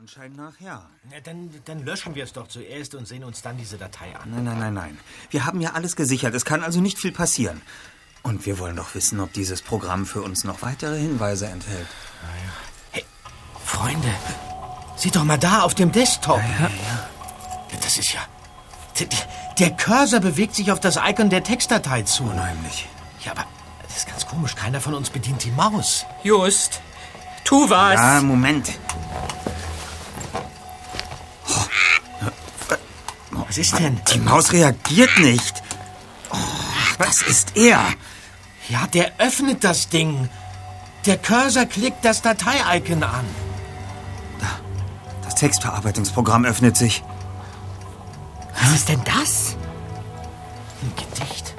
Anschein nach, ja. Ja, dann löschen wir es doch zuerst und sehen uns dann diese Datei an. Nein. Wir haben ja alles gesichert. Es kann also nicht viel passieren. Und wir wollen doch wissen, ob dieses Programm für uns noch weitere Hinweise enthält. Ja. Hey, Freunde, seht doch mal da auf dem Desktop. Ja. Das ist ja... Der Cursor bewegt sich auf das Icon der Textdatei zu. Unheimlich. Ja, aber das ist ganz komisch. Keiner von uns bedient die Maus. Just, tu was. Ja, Moment. Was ist denn? Die Maus reagiert nicht. Oh, das ist er. Ja, der öffnet das Ding. Der Cursor klickt das Datei-Icon an. Da, das Textverarbeitungsprogramm öffnet sich. Was ist denn das? Ein Gedicht.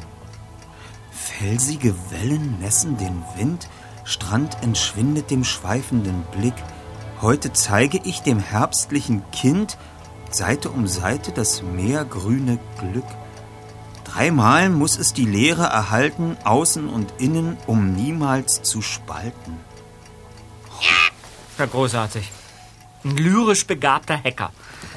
Felsige Wellen nässen den Wind, Strand entschwindet dem schweifenden Blick. Heute zeige ich dem herbstlichen Kind Seite um Seite das meergrüne Glück. 3-mal muss es die Leere erhalten, außen und innen, um niemals zu spalten. Ja, großartig. Ein lyrisch begabter Hacker.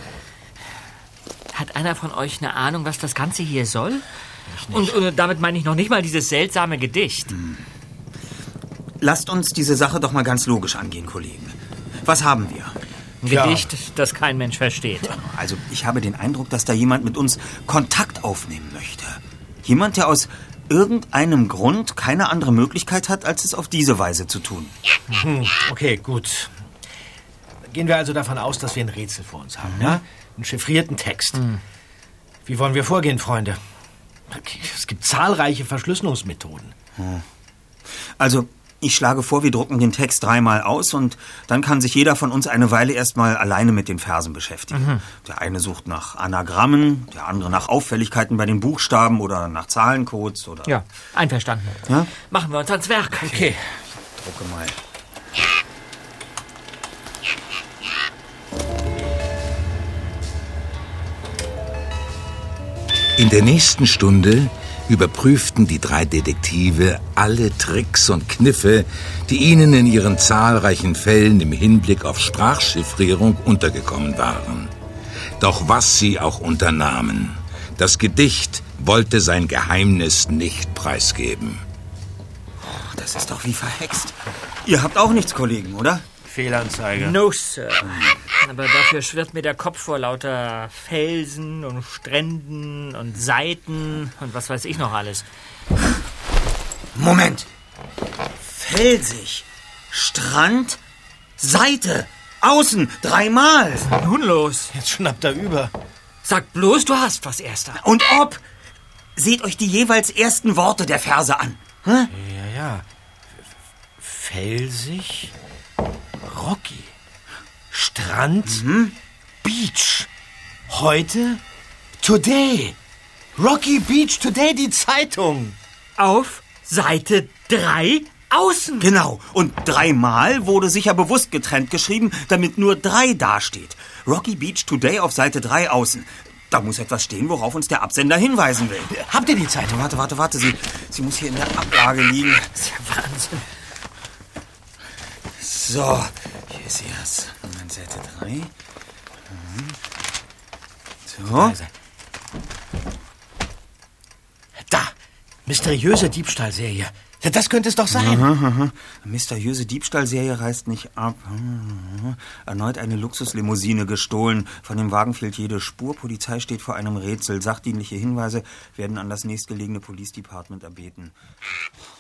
Hat einer von euch eine Ahnung, was das Ganze hier soll? Und damit meine ich noch nicht mal dieses seltsame Gedicht. Lasst uns diese Sache doch mal ganz logisch angehen, Kollegen. Was haben wir? Ein Gedicht, das kein Mensch versteht. Also, ich habe den Eindruck, dass da jemand mit uns Kontakt aufnehmen möchte. Jemand, der aus irgendeinem Grund keine andere Möglichkeit hat, als es auf diese Weise zu tun. Okay, gut. Gehen wir also davon aus, dass wir ein Rätsel vor uns haben, ja? Einen chiffrierten Text. Wie wollen wir vorgehen, Freunde? Okay, es gibt zahlreiche Verschlüsselungsmethoden. Also, ich schlage vor, wir drucken den Text 3-mal aus und dann kann sich jeder von uns eine Weile erstmal alleine mit den Versen beschäftigen. Der eine sucht nach Anagrammen, der andere nach Auffälligkeiten bei den Buchstaben oder nach Zahlencodes oder... Ja, einverstanden. Ja? Machen wir uns ans Werk. Okay. Ich drucke mal. In der nächsten Stunde überprüften die 3 Detektive alle Tricks und Kniffe, die ihnen in ihren zahlreichen Fällen im Hinblick auf Sprachchiffrierung untergekommen waren. Doch was sie auch unternahmen, das Gedicht wollte sein Geheimnis nicht preisgeben. Das ist doch wie verhext. Ihr habt auch nichts, Kollegen, oder? Fehlanzeige. No, Sir. Aber dafür schwirrt mir der Kopf vor lauter Felsen und Stränden und Seiten und was weiß ich noch alles. Moment. Felsig. Strand. Seite. Außen. 3-mal. Nun los. Jetzt schnappt er über. Sag bloß, du hast was, Erster. Und ob. Seht euch die jeweils ersten Worte der Verse an. Hm? Ja. Felsig. Rocky. Strand. Beach. Heute. Today. Rocky Beach Today, die Zeitung. Auf Seite 3 außen. Genau. Und 3-mal wurde sicher bewusst getrennt geschrieben, damit nur 3 dasteht. Rocky Beach Today auf Seite 3 außen. Da muss etwas stehen, worauf uns der Absender hinweisen will. Habt ihr die Zeitung? Warte. Sie muss hier in der Ablage liegen. Das ist ja Wahnsinn. So, hier ist sie erst. Moment, Seite 3. So. Da. Mysteriöse Diebstahlserie. Ja, das könnte es doch sein. Mysteriöse Diebstahlserie reißt nicht ab. Erneut eine Luxuslimousine gestohlen. Von dem Wagen fehlt jede Spur. Polizei steht vor einem Rätsel. Sachdienliche Hinweise werden an das nächstgelegene Police Department erbeten.